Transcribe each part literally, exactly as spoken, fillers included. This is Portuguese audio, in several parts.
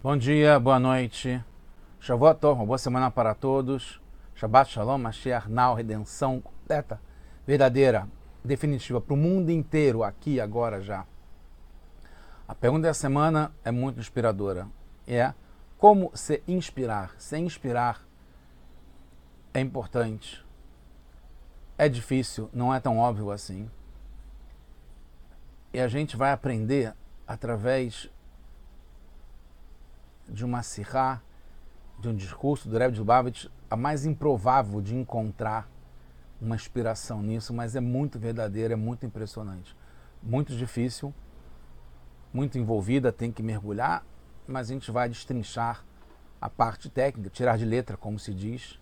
Bom dia, boa noite. Shavuot Tov, uma boa semana para todos. Shabbat Shalom, Mashiach Now, redenção completa, verdadeira, definitiva para o mundo inteiro, aqui, agora, já. A pergunta da semana é muito inspiradora. É como se inspirar. Se inspirar é importante. É difícil, não é tão óbvio assim. E a gente vai aprender através de uma sirá, de um discurso do Rebbe de Lubavitch, a mais improvável de encontrar uma inspiração nisso, mas é muito verdadeira, é muito impressionante. Muito difícil, muito envolvida, tem que mergulhar, mas a gente vai destrinchar a parte técnica, tirar de letra, como se diz,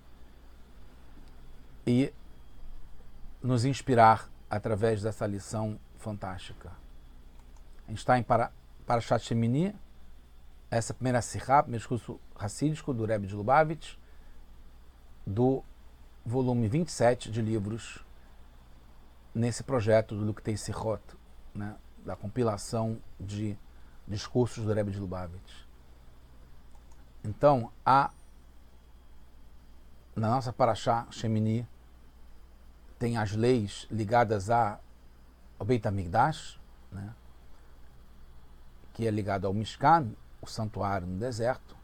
e nos inspirar através dessa lição fantástica. A gente está em Parashat Shemini, essa primeira sirá, primeiro discurso racídico do Rebbe de Lubavitch, do volume vinte e sete de livros, nesse projeto do Liktei Sirot, né, da compilação de discursos do Rebbe de Lubavitch. Então, há, na nossa Parashá Shemini, tem as leis ligadas a, ao Beit HaMikdash, né, que é ligado ao Mishkan, o santuário no deserto,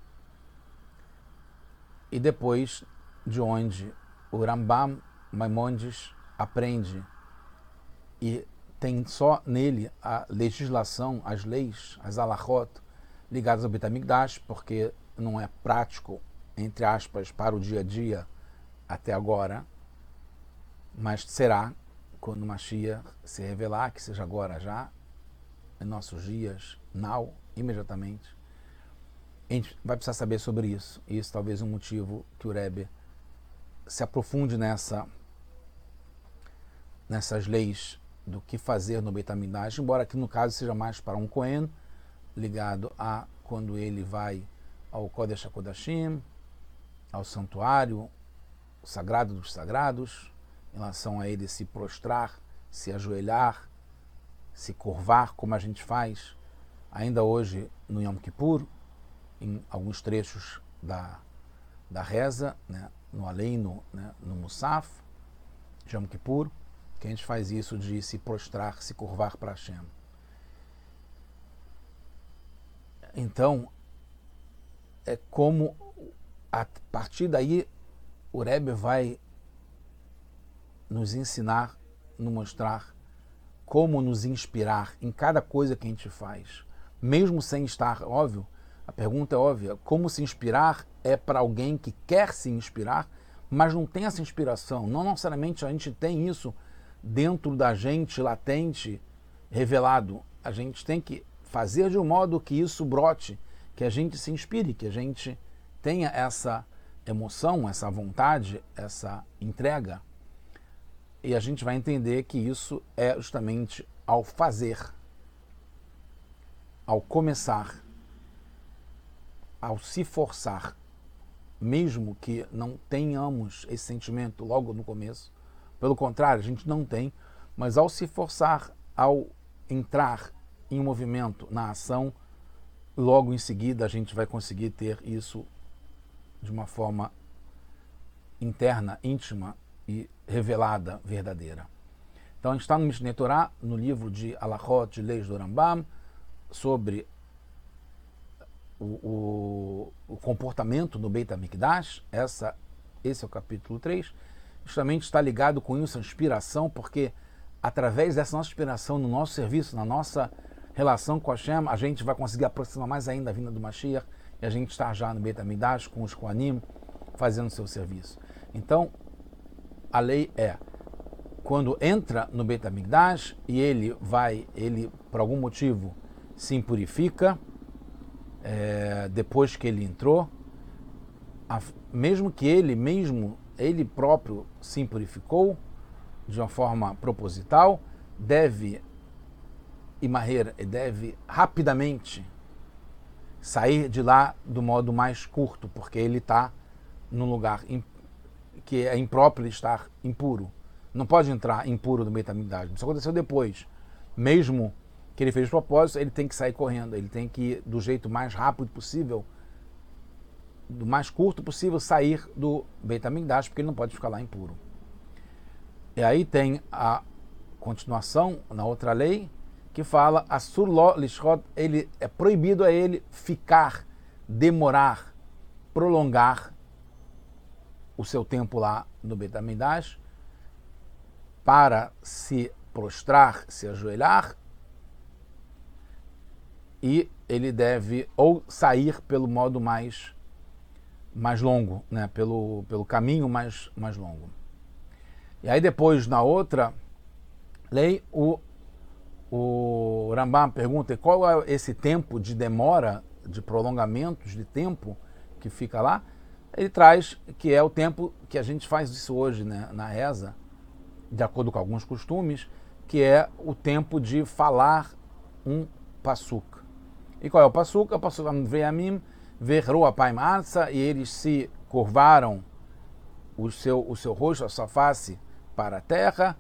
e depois de onde o Rambam Maimonides aprende e tem só nele a legislação, as leis, as halachot ligadas ao Beit HaMikdash, porque não é prático, entre aspas, para o dia a dia até agora, mas será quando Mashiach se revelar, que seja agora já, em nossos dias, now, imediatamente. A gente vai precisar saber sobre isso. E isso talvez um motivo que o Rebbe se aprofunde nessa, nessas leis do que fazer no Beit HaMikdash, embora aqui no caso seja mais para um Cohen, ligado a quando ele vai ao Kodesh HaKodashim, ao santuário, o sagrado dos sagrados, em relação a ele se prostrar, se ajoelhar, se curvar, como a gente faz ainda hoje no Yom Kippur, em alguns trechos da, da reza, né, no Aleinu, né, no Musaf, de Yom Kippur, que a gente faz isso de se prostrar, se curvar para Hashem. Então, é como a partir daí o Rebbe vai nos ensinar, nos mostrar como nos inspirar em cada coisa que a gente faz, mesmo sem estar óbvio. A pergunta é óbvia, como se inspirar é para alguém que quer se inspirar, mas não tem essa inspiração. Não necessariamente a gente tem isso dentro da gente, latente, revelado. A gente tem que fazer de um modo que isso brote, que a gente se inspire, que a gente tenha essa emoção, essa vontade, essa entrega. E a gente vai entender que isso é justamente ao fazer, ao começar, ao se forçar, mesmo que não tenhamos esse sentimento logo no começo, pelo contrário, a gente não tem, mas ao se forçar, ao entrar em um movimento, na ação, logo em seguida a gente vai conseguir ter isso de uma forma interna, íntima e revelada, verdadeira. Então a gente está no Mishneh Torah, no livro de Halachot, de leis do Rambam, sobre O, o, o comportamento no Beit HaMikdash, essa, esse é o capítulo três, justamente está ligado com isso, a inspiração, porque através dessa nossa inspiração, no nosso serviço, na nossa relação com Hashem, a gente vai conseguir aproximar mais ainda a vinda do Mashiach, e a gente está já no Beit HaMikdash, com os Kohanim, fazendo o seu serviço. Então, a lei é, quando entra no Beit HaMikdash, e ele vai, ele, por algum motivo, se impurifica, É, depois que ele entrou, a, mesmo que ele mesmo, ele próprio se impurificou de uma forma proposital, deve, imaher, deve rapidamente sair de lá do modo mais curto, porque ele está num lugar imp, que é impróprio estar impuro. Não pode entrar impuro no Beit HaMikdash. Isso aconteceu depois. Mesmo que ele fez de propósito, ele tem que sair correndo, ele tem que ir do jeito mais rápido possível, do mais curto possível, sair do Beit HaMikdash, porque ele não pode ficar lá impuro. E aí tem a continuação na outra lei, que fala, Asur lo lishchot, ele é proibido a ele ficar, demorar, prolongar o seu tempo lá no Beit HaMikdash para se prostrar, se ajoelhar, e ele deve ou sair pelo modo mais, mais longo, né? pelo, pelo caminho mais, mais longo. E aí depois, na outra lei, o, o Rambam pergunta qual é esse tempo de demora, de prolongamentos de tempo que fica lá. Ele traz que é o tempo que a gente faz isso hoje, né, na reza, de acordo com alguns costumes, que é o tempo de falar um pasuk. E qual é o pasuk? É o pasuk Ve'amim ve'chru apaim arza, e eles se curvaram o seu, o seu rosto, a sua face para a terra,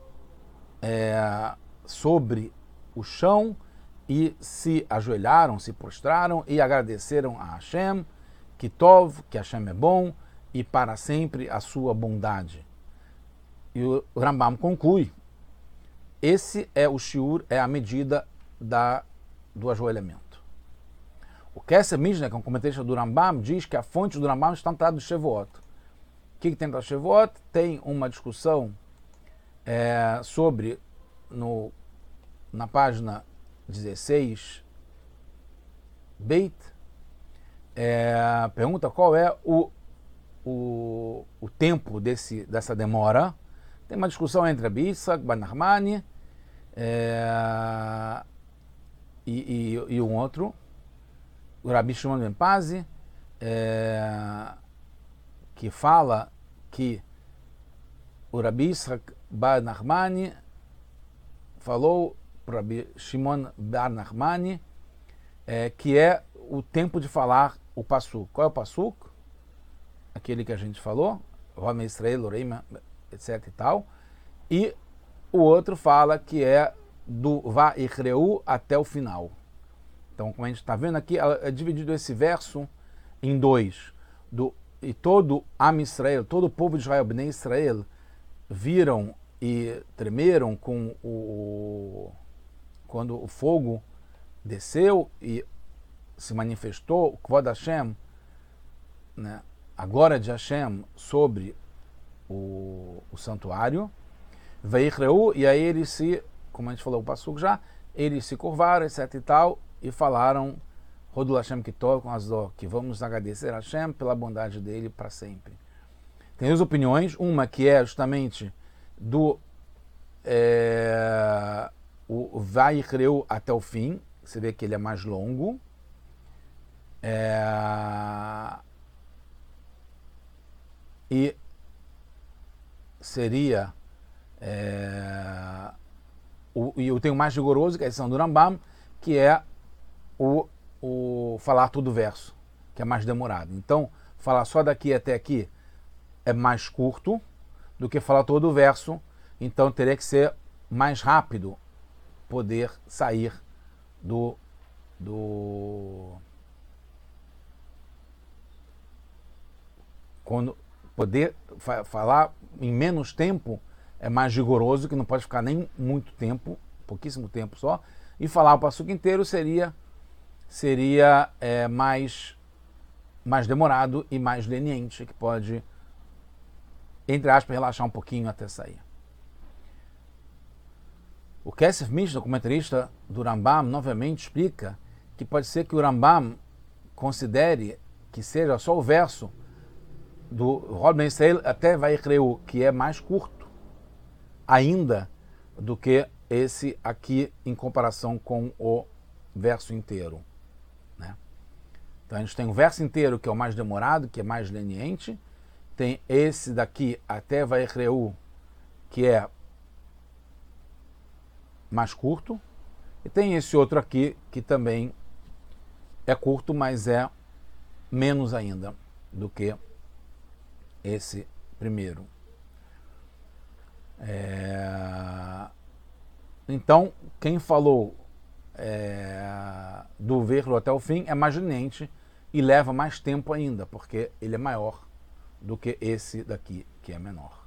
é, sobre o chão, e se ajoelharam, se prostraram e agradeceram a Hashem, que Tov, que Hashem é bom, e para sempre a sua bondade. E o Rambam conclui, esse é o shiur, é a medida da, do ajoelhamento. O Kesef Mishnah, que é um comentarista do Rambam, diz que a fonte do Rambam está no Tratado do Shevuot. O que, que tem no Shevuot? Tem uma discussão é, sobre, no, na página dezesseis, Beit, é, pergunta qual é o, o, o tempo desse, dessa demora. Tem uma discussão entre Rabbi Yitzhak, Bar Nachmani é, e, e, e um outro, o Rabbi Shimon ben Pazi, é, que fala que o Rabbi Yitzhak Bar Nachmani falou para o Rabbi Shimon Bar Nachmani é, que é o tempo de falar o pasuk. Qual é o pasuk? Aquele que a gente falou, Rome Israel, Loreima, etc e tal. E o outro fala que é do Va'ichreu até o final. Então, como a gente está vendo aqui, é dividido esse verso em dois. Do, e todo Am Israel, todo o povo de Israel, Bnei Israel, viram e tremeram com o, quando o fogo desceu e se manifestou, o Kvod Hashem, né, a glória de Hashem sobre o, o santuário, Veichreu, e aí eles se, como a gente falou o passuco já, eles se curvaram, etc e tal, e falaram, Rodul Hashem Kitov, com as dó, que vamos agradecer a Hashem pela bondade dele para sempre. Tem duas opiniões, uma que é justamente do é, o Veichreu até o fim, você vê que ele é mais longo, é, e seria é, o, e eu tenho mais rigoroso, que é a edição do Rambam, que é o, o falar todo o verso, que é mais demorado. Então, falar só daqui até aqui é mais curto do que falar todo o verso, então teria que ser mais rápido poder sair do, do quando poder fa falar em menos tempo é mais rigoroso, que não pode ficar nem muito tempo, pouquíssimo tempo só, e falar o passuco inteiro seria seria é, mais mais demorado e mais leniente, que pode, entre aspas, relaxar um pouquinho até sair. O Kesef Mishnah, comentarista do Rambam, novamente explica que pode ser que o Rambam considere que seja só o verso do Rod Ben Israel até Va'ichreu, que é mais curto ainda do que esse aqui em comparação com o verso inteiro, né? Então a gente tem o verso inteiro, que é o mais demorado, que é mais leniente, tem esse daqui até Va'ichreu, que é mais curto, e tem esse outro aqui que também é curto, mas é menos ainda do que esse primeiro. É... Então, quem falou é, do verlo até o fim é mais leniente e leva mais tempo ainda, porque ele é maior do que esse daqui, que é menor.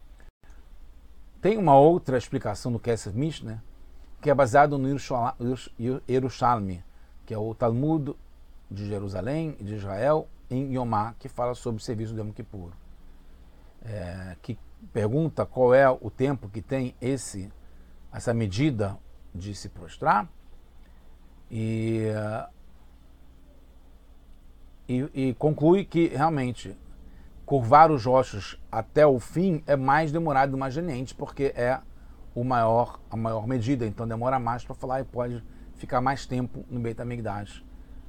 Tem uma outra explicação do Kesef Mishneh, que é baseado no Yerushalmi, que é o Talmud de Jerusalém e de Israel, em Yomá, que fala sobre o serviço do Yom Kippur. É, que pergunta qual é o tempo que tem esse, essa medida de se prostrar, e, e, e conclui que realmente curvar os rostos até o fim é mais demorado e mais leniente, porque é o maior, a maior medida, então demora mais para falar e pode ficar mais tempo no Beit HaMikdash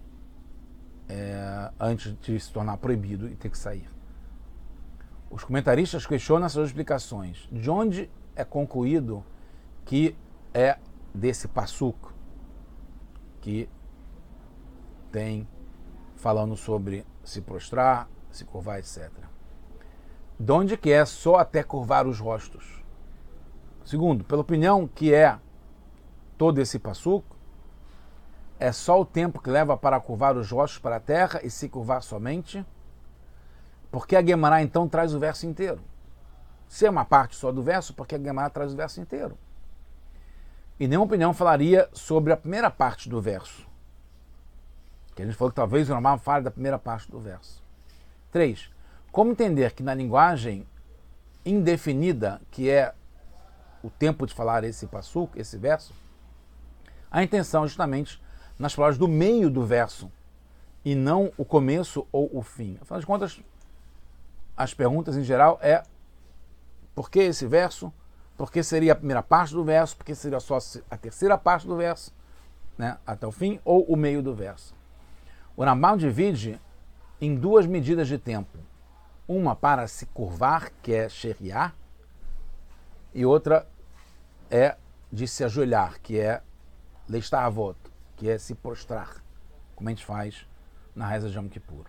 é, antes de se tornar proibido e ter que sair. Os comentaristas questionam essas explicações. De onde é concluído que é desse passuk que tem falando sobre se prostrar, se curvar, etcétera. De onde que é só até curvar os rostos? Segundo, pela opinião que é todo esse passuk, é só o tempo que leva para curvar os rostos para a terra e se curvar somente, porque a Guemará então traz o verso inteiro. Se é uma parte só do verso, porque a Guemará traz o verso inteiro. E nenhuma opinião falaria sobre a primeira parte do verso, que a gente falou que talvez o normal fale da primeira parte do verso. Três, como entender que na linguagem indefinida, que é o tempo de falar esse passuk, esse verso, a intenção é justamente nas palavras do meio do verso e não o começo ou o fim. Afinal de contas, as perguntas em geral é por que esse verso, por que seria a primeira parte do verso, por que seria só a terceira parte do verso, né, até o fim, ou o meio do verso. O Rambam divide em duas medidas de tempo. Uma para se curvar, que é sheriá, e outra é de se ajoelhar, que é lestavot, que é se prostrar, como a gente faz na reza de Yom Kippur.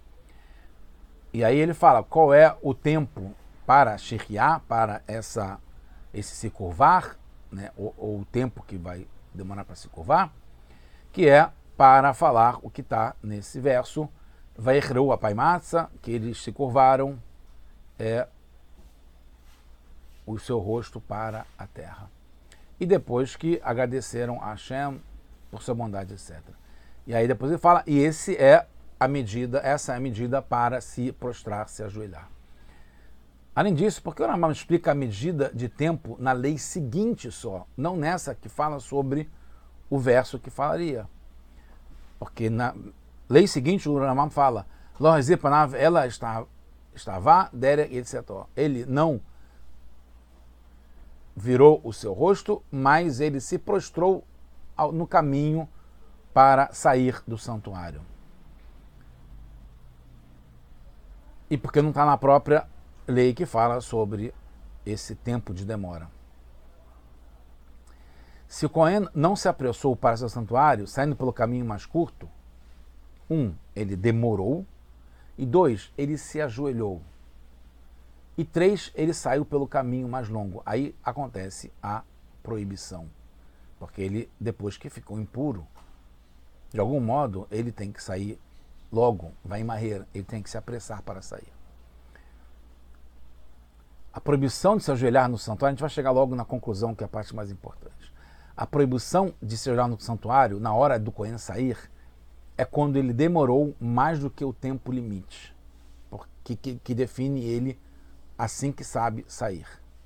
E aí ele fala qual é o tempo para sheriá, para essa, esse se curvar, né, ou, ou o tempo que vai demorar para se curvar, que é para falar o que está nesse verso, Vayichreu apaimatza, que eles se curvaram, é o seu rosto para a terra. E depois que agradeceram a Hashem por sua bondade, etcétera. E aí depois ele fala, e esse é a medida, essa é a medida para se prostrar, se ajoelhar. Além disso, porque o Rambam explica a medida de tempo na lei seguinte só, não nessa que fala sobre o verso que falaria. Porque na lei seguinte o Rambam fala, ela estava, etcétera. Ele não virou o seu rosto, mas ele se prostrou no caminho para sair do santuário. E porque não está na própria lei que fala sobre esse tempo de demora. Se o Cohen não se apressou para seu santuário, saindo pelo caminho mais curto, um, ele demorou, e dois, ele se ajoelhou. E três, ele saiu pelo caminho mais longo. Aí acontece a proibição. Porque ele, depois que ficou impuro, de algum modo, ele tem que sair logo, vai em marreira, ele tem que se apressar para sair. A proibição de se ajoelhar no santuário, a gente vai chegar logo na conclusão, que é a parte mais importante. A proibição de se ajoelhar no santuário, na hora do Cohen sair, é quando ele demorou mais do que o tempo limite, porque, que, que define ele assim que sabe sair.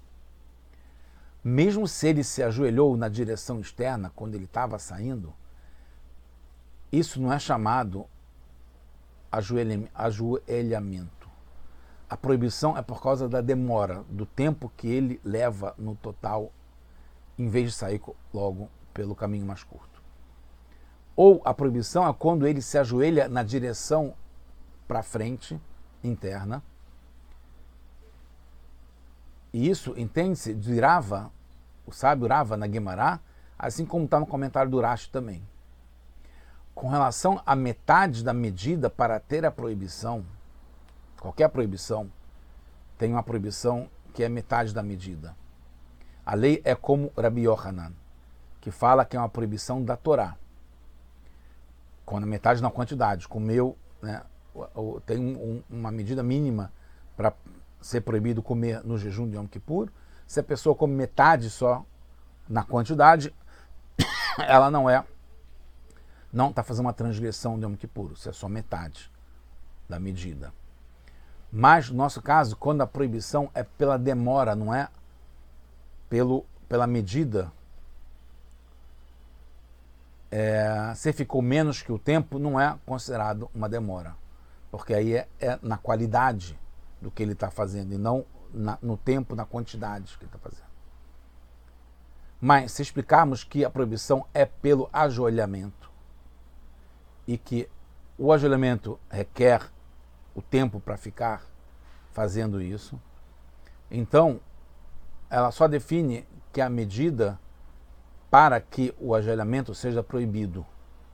Mesmo se ele se ajoelhou na direção externa, quando ele estava saindo, isso não é chamado ajoelhamento. A proibição é por causa da demora, do tempo que ele leva no total, em vez de sair logo pelo caminho mais curto. Ou a proibição é quando ele se ajoelha na direção para frente, interna. E isso, entende-se, de Rava, o sábio Rava na Guemará, assim como está no comentário do Rashi também. Com relação à metade da medida para ter a proibição, qualquer proibição tem uma proibição que é metade da medida. A lei é como Rabi Yohanan, que fala que é uma proibição da Torá. Quando metade na quantidade. Comeu, né, tem um, uma medida mínima para ser proibido comer no jejum de Yom Kippur. Se a pessoa come metade só na quantidade, ela não é, não está fazendo uma transgressão de Yom Kippur, isso é só metade da medida. Mas, no nosso caso, quando a proibição é pela demora, não é pelo, pela medida, é, se ficou menos que o tempo, não é considerado uma demora, porque aí é, é na qualidade do que ele está fazendo e não na, no tempo, na quantidade que ele está fazendo. Mas se explicarmos que a proibição é pelo ajoelhamento e que o ajoelhamento requer o tempo para ficar fazendo isso, então ela só define que a medida para que o ajoelhamento seja proibido,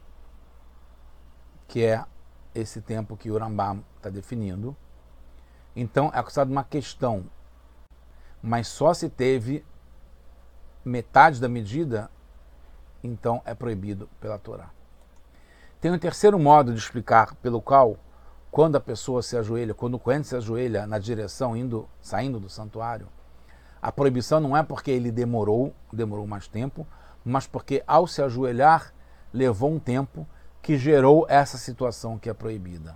que é esse tempo que o Rambam está definindo. Então é considerado uma questão, mas só se teve metade da medida, então é proibido pela Torá. Tem um terceiro modo de explicar pelo qual, quando a pessoa se ajoelha, quando o Cohen se ajoelha na direção, indo, saindo do santuário, a proibição não é porque ele demorou, demorou mais tempo, mas porque ao se ajoelhar, levou um tempo que gerou essa situação que é proibida.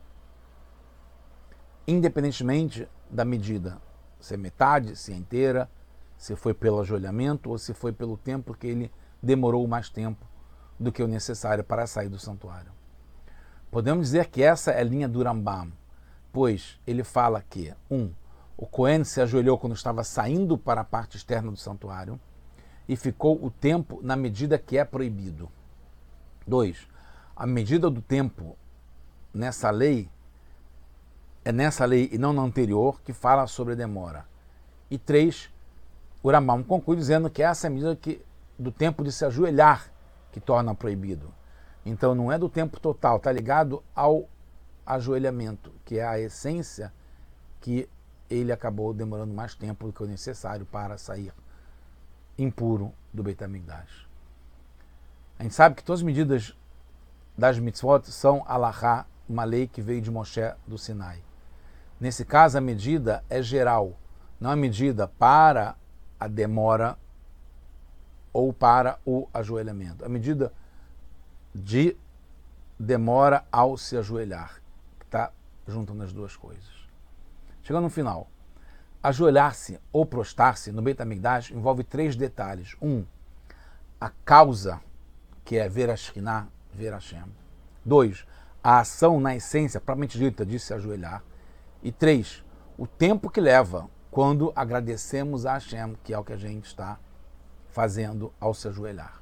Independentemente da medida, se é metade, se é inteira, se foi pelo ajoelhamento ou se foi pelo tempo que ele demorou mais tempo do que o necessário para sair do santuário. Podemos dizer que essa é a linha do Rambam, pois ele fala que, um, o Cohen se ajoelhou quando estava saindo para a parte externa do santuário e ficou o tempo na medida que é proibido. Dois, a medida do tempo nessa lei é nessa lei e não na anterior que fala sobre demora. E três, o Rambam conclui dizendo que essa é a medida que, do tempo de se ajoelhar que torna proibido. Então não é do tempo total, está ligado ao ajoelhamento, que é a essência que ele acabou demorando mais tempo do que o necessário para sair impuro do Beit HaMikdash. A gente sabe que todas as medidas das mitzvot são alahá, uma lei que veio de Moshe do Sinai. Nesse caso, a medida é geral, não é medida para a demora ou para o ajoelhamento. A medida de demora ao se ajoelhar, que está juntando as duas coisas. Chegando no final, ajoelhar-se ou prostrar-se no Beit HaMikdash envolve três detalhes. Um, a causa, que é ver a Shekhinah, ver Hashem. Dois, a ação na essência, propriamente dita, de se ajoelhar. E três, o tempo que leva quando agradecemos a Hashem, que é o que a gente está fazendo ao se ajoelhar.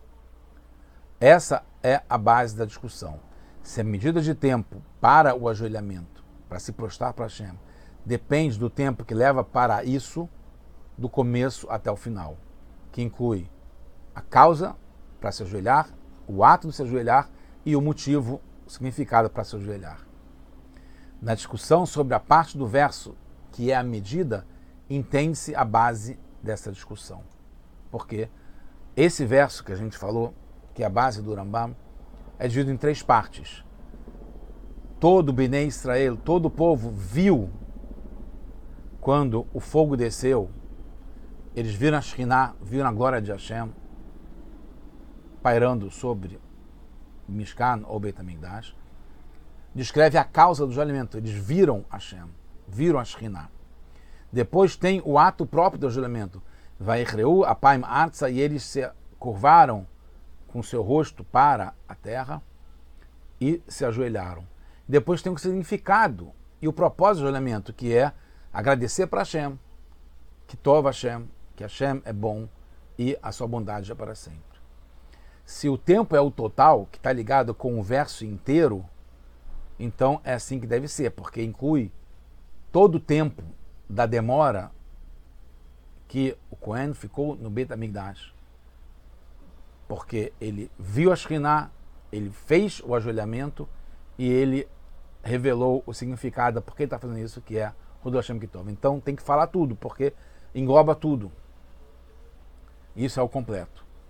Essa é a base da discussão. Se a medida de tempo para o ajoelhamento, para se prostrar para Hashem, depende do tempo que leva para isso, do começo até o final, que inclui a causa para se ajoelhar, o ato de se ajoelhar e o motivo, o significado para se ajoelhar. Na discussão sobre a parte do verso que é a medida, entende-se a base dessa discussão. Porque esse verso que a gente falou, que é a base do Rambam, é dividido em três partes. Todo Bnei Israel, todo o povo viu quando o fogo desceu, eles viram a Shekhinah, viram a glória de Hashem pairando sobre o Mishkan ou Beit HaMikdash. Descreve a causa do ajoelhamento. Eles viram Hashem, viram a Shekhinah. Depois tem o ato próprio do ajoelhamento. Vaichreu apaim artsa, e eles se curvaram com seu rosto para a terra e se ajoelharam. Depois tem o significado e o propósito do ajoelhamento, que é agradecer para Hashem, que tova Hashem, que Hashem é bom e a sua bondade é para sempre. Se o tempo é o total, que está ligado com o verso inteiro, então é assim que deve ser, porque inclui todo o tempo da demora que o Cohen ficou no Beit HaMikdash, porque ele viu a Shekhinah, ele fez o ajoelhamento e ele revelou o significado, porque ele está fazendo isso, que é o do Hashem Kitov. Então tem que falar tudo, porque engloba tudo. Isso é o completo.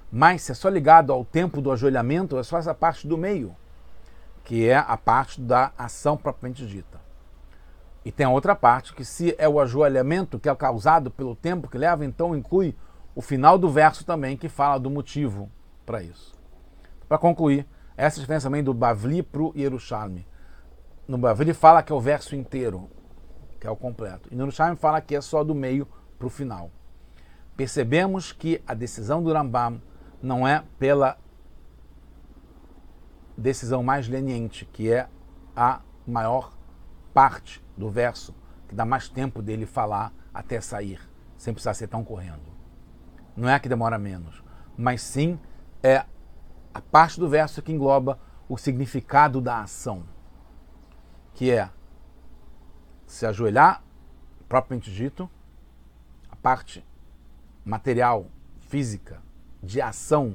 Mas se é só ligado ao tempo do ajoelhamento, é só essa parte do meio, que é a parte da ação propriamente dita. E tem a outra parte, que se é o ajoelhamento que é causado pelo tempo que leva, então inclui o final do verso também, que fala do motivo para isso. Para concluir, essa é a diferença também do Bavli para o Yerushalmi. No Bavli fala que é o verso inteiro, que é o completo. E no Yerushalmi fala que é só do meio para o final. Percebemos que a decisão do Rambam não é pela decisão mais leniente, que é a maior parte do verso, que dá mais tempo dele falar até sair, sem precisar ser tão correndo. Não é a que demora menos, mas sim é a parte do verso que engloba o significado da ação, que é se ajoelhar, propriamente dito, a parte material, física, de ação,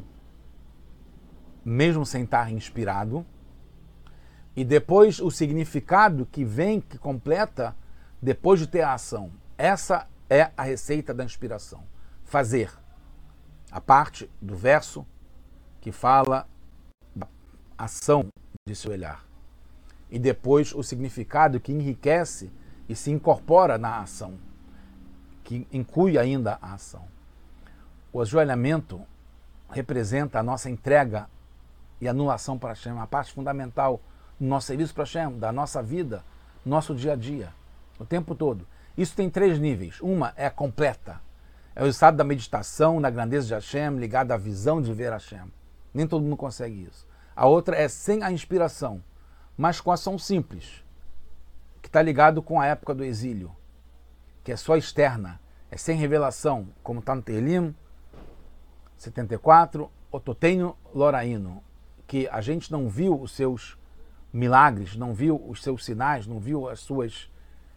mesmo sem estar inspirado, e depois o significado que vem, que completa, depois de ter a ação. Essa é a receita da inspiração. Fazer a parte do verso que fala da ação de se olhar. E depois o significado que enriquece e se incorpora na ação, que inclui ainda a ação. O ajoelhamento representa a nossa entrega e anulação para Hashem, a parte fundamental do nosso serviço para Hashem, da nossa vida, nosso dia a dia, o tempo todo. Isso tem três níveis. Uma é completa, é o estado da meditação na grandeza de Hashem, ligado à visão de ver Hashem. Nem todo mundo consegue isso. A outra é sem a inspiração, mas com ação simples, que está ligado com a época do exílio, que é só externa, é sem revelação, como está no Tehillim setenta e quatro, Ototeinu Lorainu, que a gente não viu os seus milagres, não viu os seus sinais, não viu as suas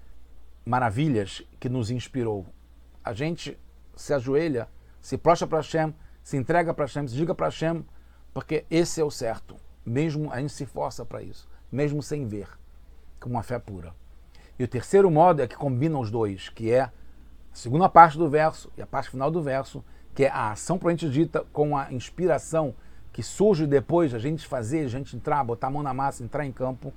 maravilhas que nos inspirou. A gente se ajoelha, se prostra para Hashem, se entrega para Hashem, se diga para Hashem, porque esse é o certo. Mesmo a gente se força para isso, mesmo sem ver, com uma fé pura. E o terceiro modo é que combina os dois, que é a segunda parte do verso e a parte final do verso, que é a ação propriamente dita com a inspiração que surge depois a gente fazer, a gente entrar, botar a mão na massa, entrar em campo,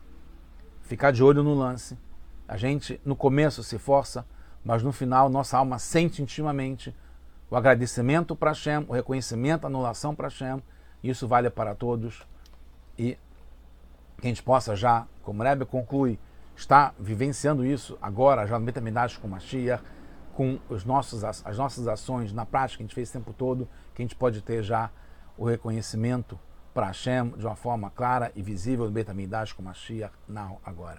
ficar de olho no lance. A gente, no começo, se força, mas no final, nossa alma sente intimamente o agradecimento para Hashem, o reconhecimento, a anulação para Hashem. Isso vale para todos. E que a gente possa já, como o Rebbe conclui, estar vivenciando isso agora, já no Beit HaMikdash com Mashiach, com os nossos, as nossas ações na prática que a gente fez o tempo todo, que a gente pode ter já o reconhecimento para Hashem de uma forma clara e visível no Beit HaMikdash com Mashiach, não agora.